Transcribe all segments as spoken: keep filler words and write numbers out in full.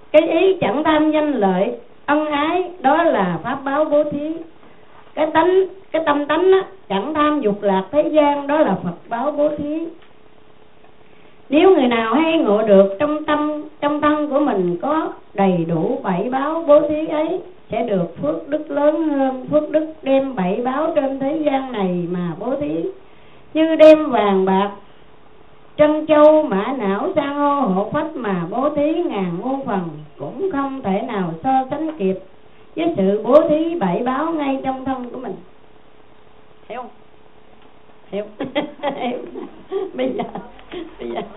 cái ý chẳng tham danh lợi ân ái, đó là pháp báo bố thí. Cái tánh, cái tâm tánh á, chẳng tham dục lạc thế gian, đó là Phật báo bố thí. Nếu người nào hay ngộ được trong tâm, trong thân của mình có đầy đủ bảy báo bố thí ấy, sẽ được phước đức lớn hơn phước đức đem bảy báo trên thế gian này mà bố thí. Như đem vàng bạc, trân châu, mã não, san hô, hộ phách mà bố thí ngàn muôn phần, cũng không thể nào so sánh kịp với sự bố thí bảy báo ngay trong thân của mình. Hiểu không? Hiểu. Bây giờ bây giờ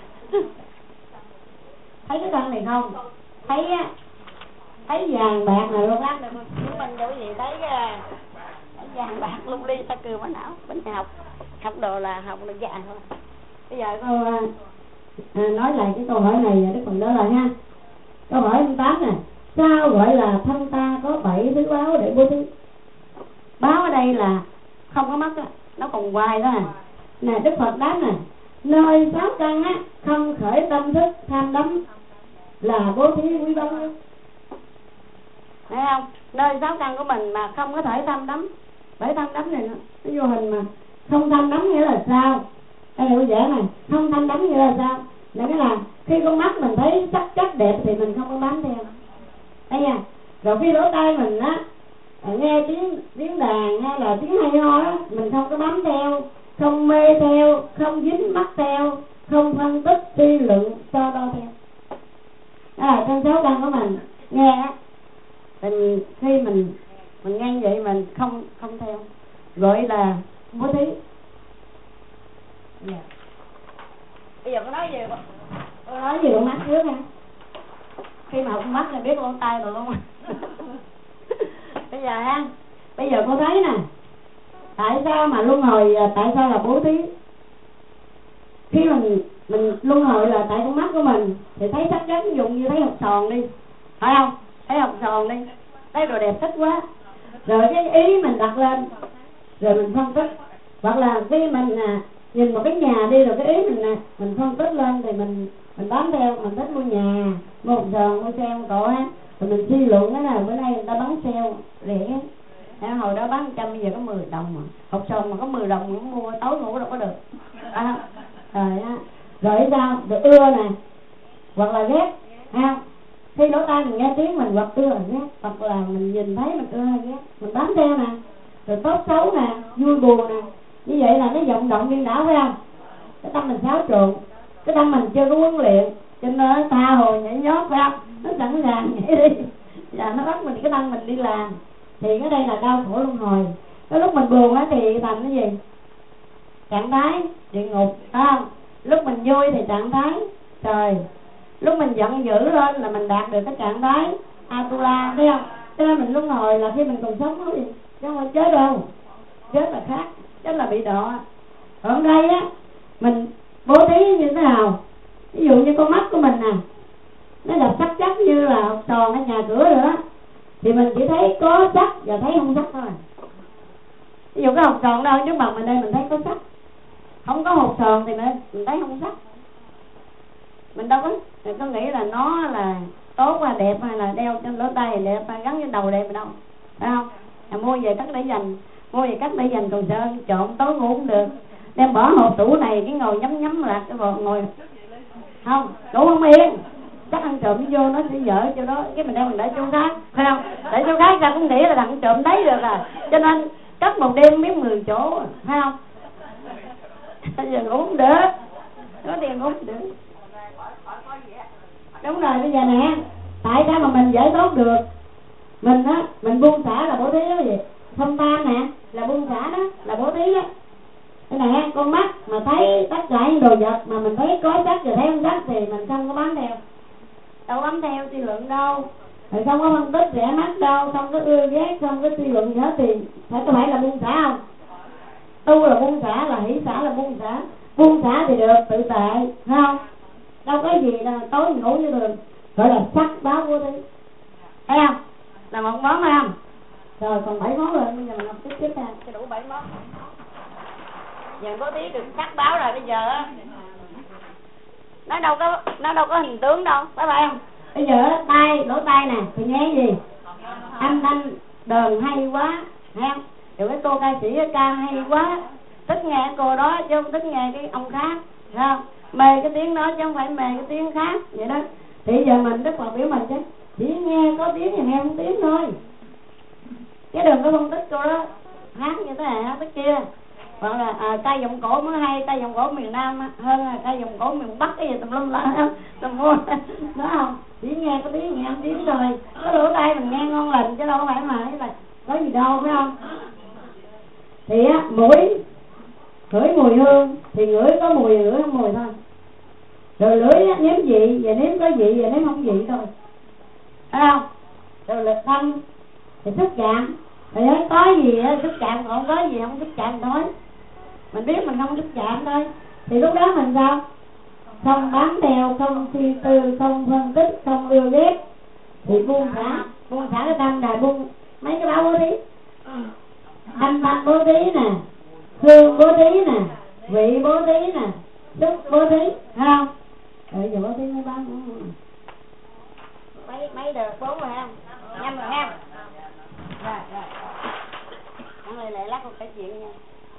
thấy cái thân này không? Thấy á, thấy vàng bạc này luôn á. Chúng mình cho quý vị thấy cái vàng bạc lung ly ta cười mà não. Bên nhà học học đồ là học là vàng thôi. Bây giờ cô à, nói lại cái câu hỏi này Đức Phật trả lời ha. Câu hỏi tám nè, sao gọi là thân ta có bảy thứ báo để bố thí? Báo ở đây là không có mất á, nó còn hoài đó à. Nè Đức Phật đáp nè, nơi sáu căn á không khởi tâm thức tham đắm là bố thí quý báu nhất. Thấy không? Nơi sáu căn của mình mà không có thể tham đắm, bởi tham đắm này nó, nó vô hình mà. Không tham đắm nghĩa là sao? Đây là dễ này, không tham đắm nghĩa là sao? Là cái là khi con mắt mình thấy sắc chất đẹp thì mình không có bám theo. Thấy nha. Rồi khi lỗ tai mình á nghe tiếng tiếng đàn hay là tiếng hay ho á, mình không có bám theo, không mê theo, không dính mắc theo, không phân tích suy luận so đo theo. Đó là trong sáu căn của mình nghe á, mình khi mình mình nghe vậy mình không không theo, gọi là bố thí. Yeah. Bây giờ có nói gì không? Tôi nói gì con mắt trước nha. Khi mà con mắt là biết con tay rồi luôn. Bây giờ ha, bây giờ cô thấy nè, tại sao mà luân hồi, tại sao là bố thí? Khi mình mình luân hồi là tại con mắt của mình thì thấy sắc chất, ví dụ như thấy hột sòn đi, phải không? Thấy hột sòn đi, thấy đồ đẹp thích quá, rồi cái ý mình đặt lên, rồi mình phân tích. Hoặc là khi mình à, nhìn một cái nhà đi, rồi cái ý mình à, mình phân tích lên thì mình mình bám theo, mình thích mua nhà, mua hột sòn, mua xe, mua cộ á, rồi mình suy luận cái nào bữa nay người ta bán sale rẻ, à, hồi đó bán trăm, bây giờ có mười đồng mà, hột sòn mà có mười đồng cũng mua, tối ngủ đâu có được. À, rồi á, rồi sao? Rồi ưa nè, hoặc là ghét, ha. Khi lỗ tai mình nghe tiếng mình hoặc ưa hoặc ghét, hoặc là mình nhìn thấy mình ưa hay ghét, mình bám theo nè. Rồi tốt xấu nè, vui buồn nè, như vậy là nó vọng động điên đảo, phải không? Cái tâm mình xáo trộn, cái tâm mình chưa có huấn luyện, cho nên nó tha hồ nhảy nhót, phải không? Nó sẵn sàng nhảy đi, và nó bắt mình cái tâm mình đi làm. Thì cái đây là đau khổ luân hồi. Cái lúc mình buồn á thì thành cái gì? Trạng thái địa ngục, phải không? Lúc mình vui thì trạng thái trời. Lúc mình giận dữ lên là mình đạt được cái trạng thái Atula, thấy không? Cho nên mình luân hồi là khi mình còn sống đó gì, chứ không phải chết đâu. Chết là khác, chết là bị đọa. Ở đây á, mình bố thí như thế nào? Ví dụ như con mắt của mình nè, nó gặp sắc chất như là hột sòn ở nhà cửa rồi đó, thì mình chỉ thấy có sắc và thấy không sắc thôi. Ví dụ cái hột sòn đâu trước mặt mình đây mình thấy có sắc, không có hột sòn thì mình thấy không sắc. Mình đâu có mình có nghĩ là nó là tốt và đẹp, hay là đeo trên lỗ tai đẹp, hay gắn trên đầu đẹp đâu, phải không? À, mua về cắt để dành, mua về cắt để dành còn sợ trộn tối ngủ cũng được. Đem bỏ hộp tủ này cái ngồi nhắm nhắm lạc cái bò ngồi không ngủ không yên, chắc ăn trộm vô nó sẽ dở chỗ đó, cái mình đem mình để chỗ khác, phải không? Để chỗ khác ra cũng nghĩ là thằng trộm thấy được à, cho nên cất một đêm biết mười chỗ, phải không? Bây giờ ngủ không được, có tiền ngủ không được. Đúng rồi, bây giờ nè, tại sao mà mình giải thoát được? Mình á, mình buông xả là bố thí đó gì? Không tam nè, là buông xả đó, là bố thí đó. Cái này con mắt mà thấy tất cả những đồ vật mà mình thấy có sắc rồi thấy không sắc thì mình không có bám theo. Đâu bám theo suy luận đâu, rồi không có phân tích rẻ mắt đâu, không có ưa ghét, không có suy luận nữa thì phải có phải là buông xả không? Tu là buông xả, là hỷ xả là buông xả. Buông xả thì được tự tại, phải không? Đâu có gì đâu, tối ngủ như đường, gọi là sắc báo vô đi, thấy không? Là một món phải không? Rồi còn bảy món rồi, bây giờ mình học tiếp tiếp theo cho đủ bảy món. Giờ bố thí được sắc báo rồi, bây giờ á nó đâu có nó đâu có hình tướng đâu, phải phải không? Bây giờ tay lỗ tai nè thì nghe gì? Âm thanh đờn hay quá, thấy không? Rồi cái cô ca sĩ ca hay quá, thích nghe cô đó chứ không thích nghe cái ông khác, thấy không? Mê cái tiếng đó chứ không phải mê cái tiếng khác vậy đó. Thì giờ mình Đức Phật biểu mình chứ chỉ nghe có tiếng và nghe không tiếng thôi, chứ đừng có phân tích cô đó hát như thế này hát thế kia, hoặc là à, ca giọng cổ mới hay, ca giọng cổ miền Nam hơn là ca giọng cổ miền Bắc cái gì tùm lum la tùm mua đó không? Chỉ nghe có tiếng nghe không tiếng thôi, có lỗ tai mình nghe ngon lành chứ đâu phải mà là có gì đâu, phải không? Thì á mũi ngửi mùi hương thì ngửi có mùi ngửi không mùi thôi, rồi lưỡi á, nếm vị và nếm có vị và nếm không vị thôi, phải không? Rồi lực thân thì xúc chạm, rồi nói có gì á xúc chạm, còn có gì không xúc chạm thôi, mình biết mình không xúc chạm thôi, thì lúc đó mình sao? Không bám theo, không suy tư, không phân tích, không ưa ghét, thì buông xả, buông xả cái tâm là buông mấy cái báo bố thí, âm thanh bố thí nè, hương bố thí nè, vị bố thí nè, xúc bố thí, thấy không? Rồi giờ bố thí mấy báo mấy mấy được bốn rồi không? Năm rồi không? Rồi rồi. Ăn lại lại lát con kể chuyện nha.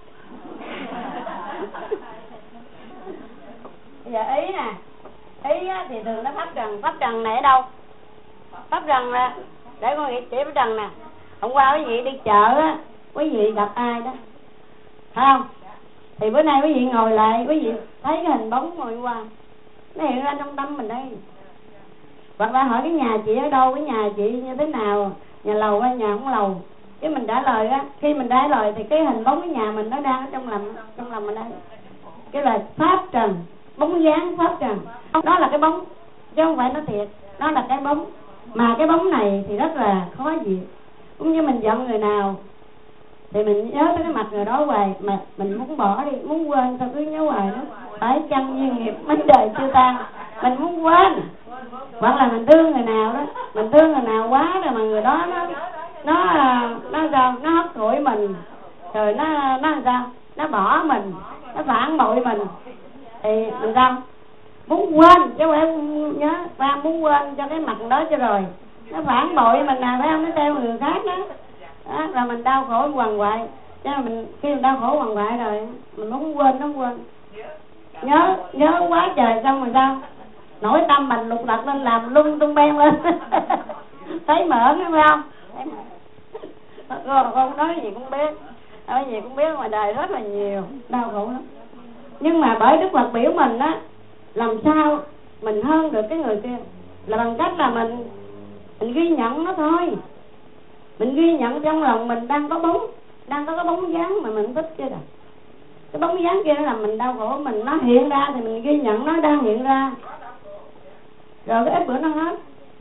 Bây giờ ý nè, ý á, thì thường nó pháp trần, pháp trần này ở đâu? Pháp trần là để con nghĩ chỉ pháp trần nè. Hôm qua quý vị đi chợ á, quý vị gặp ai đó, phải không? Thì bữa nay quý vị ngồi lại, quý vị thấy cái hình bóng ngồi qua, nó hiện ra trong tâm mình đây. Hoặc là hỏi cái nhà chị ở đâu, cái nhà chị như thế nào, nhà lầu hay nhà không lầu, cái mình trả lời á, khi mình trả lời thì cái hình bóng cái nhà mình nó đang ở trong lòng, trong lòng mình đây. Cái là pháp trần, bóng dáng pháp trần, đó là cái bóng chứ không phải nó thiệt, nó là cái bóng. Mà cái bóng này thì rất là khó diệt. Cũng như mình giận người nào thì mình nhớ tới cái mặt người đó hoài, mà mình muốn bỏ đi, muốn quên sao cứ nhớ hoài đó. Phải chăng duyên nghiệp mấy đời chưa tan, mình muốn quên. Hoặc là mình thương người nào đó, mình thương người nào quá rồi mà người đó nó nó nó sao, nó hất hủi mình, rồi nó nó sao, nó bỏ mình, nó phản bội mình, thì mình sao muốn quên chứ không phải nhớ, và muốn quên cho cái mặt đó cho rồi nó phản bội mình là phải không, nó theo người khác đó, đó là mình đau khổ quằn quại. Chứ mà mình khi mình đau khổ quằn quại rồi mình muốn quên, nó quên, nhớ nhớ quá trời, xong rồi sao nổi tâm mình lục lật lên làm lung tung beng lên thấy mởn phải không? Con con nói gì cũng biết, nói gì cũng biết, ngoài đời rất là nhiều đau khổ lắm. Nhưng mà bởi Đức Phật biểu mình á, làm sao mình hơn được cái người kia là bằng cách là mình mình ghi nhận nó thôi. Mình ghi nhận trong lòng mình đang có bóng, đang có cái bóng dáng mà mình thích kia rồi. Cái bóng dáng kia là mình đau khổ, mình nó hiện ra thì mình ghi nhận nó đang hiện ra. Rồi cái ít bữa nó hết.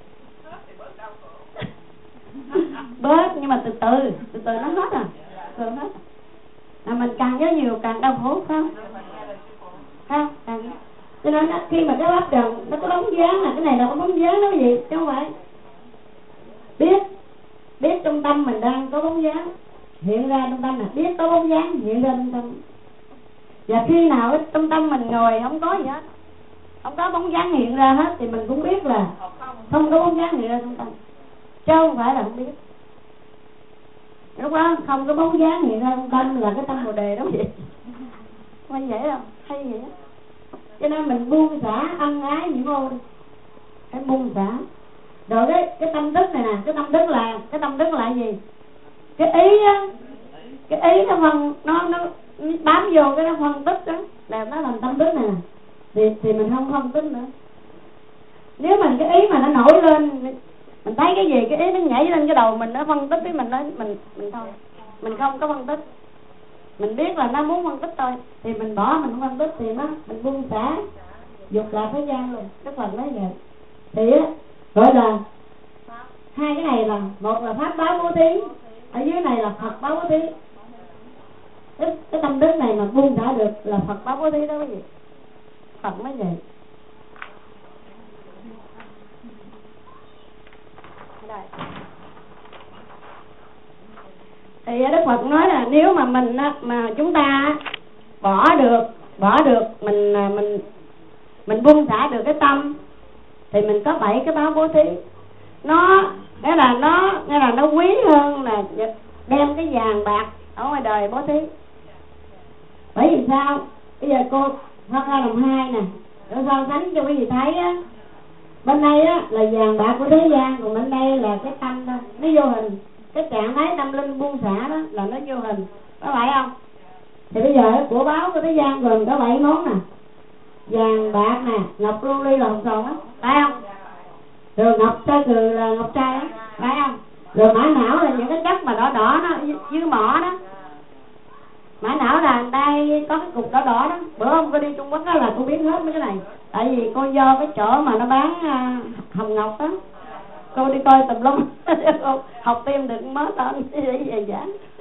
Bớt nhưng mà từ từ, từ từ nó hết à. Từ hết. Là mình càng nhớ nhiều càng đau khổ phải không? Không, càng. Cho nên khi mà cái pháp trần nó có bóng dáng là cái này là có bóng dáng đó gì chứ không phải. Biết, biết trong tâm mình đang có bóng dáng hiện ra trong tâm, là biết có bóng dáng hiện ra trong tâm. Và khi nào trong tâm mình ngồi không có gì hết, không có bóng dáng hiện ra hết, thì mình cũng biết là không có bóng dáng hiện ra trong tâm, chứ không phải là không biết. Lúc đó không có bóng dáng hiện ra trong tâm là cái tâm Bồ Đề đó vậy. Không vậy đâu, hay vậy đó. Cho nên mình buông xả ân ái những ô đi, phải buông xả. Rồi cái cái tâm đức này nè, cái tâm đức là cái tâm đức là gì? Cái ý á, cái ý nó phân nó nó bám vô cái nó phân tích đó, là nó làm tâm đức này nè. Thì thì mình không phân tích nữa. Nếu mình cái ý mà nó nổi lên, mình thấy cái gì cái ý nó nhảy lên cái đầu mình, nó phân tích với mình, nó mình mình thôi, mình không có phân tích. Mình biết là nó muốn phân tích thôi, thì mình bỏ, mình không phân tích thì nó mình buông xả, dục lạc thế gian luôn. Đức Phật nói vậy. Thì á gọi là hai cái này là, một là pháp báo bố thí, ở dưới này là Phật báo bố thí. Cái, cái tâm đức này mà buông xả được là Phật báo bố thí đó, cái gì Phật mới vậy. Thì Đức Phật nói là nếu mà mình mà chúng ta bỏ được bỏ được mình mình mình buông xả được cái tâm thì mình có bảy cái báo bố thí. Nó nghĩa là nó nghĩa là nó quý hơn là đem cái vàng bạc ở ngoài đời bố thí. Bởi vì sao? Bây giờ cô phân ra làm hai nè, để so sánh cho quý vị thấy á. Bên đây á là vàng bạc của thế gian, còn bên đây là cái tâm thôi, nó vô hình. Cái trạng thái tâm linh buông xả đó là nó vô hình, có phải không? Thì bây giờ của báo của thế gian gồm có bảy món nè: vàng bạc nè, ngọc lưu ly là hồng sòn á, phải không? Rồi ngọc trai cừ là ngọc trai á, phải không? Rồi mã não là những cái chất mà đỏ đỏ đó dưới mỏ đó. Mã não là đây có cái cục đỏ đỏ đó. Bữa hôm cô đi Trung Quốc đó là cô biết hết mấy cái này. Tại vì cô vô cái chỗ mà nó bán uh, hồng ngọc đó, cô đi coi tùm lum học thêm được mớ tên để về giảng.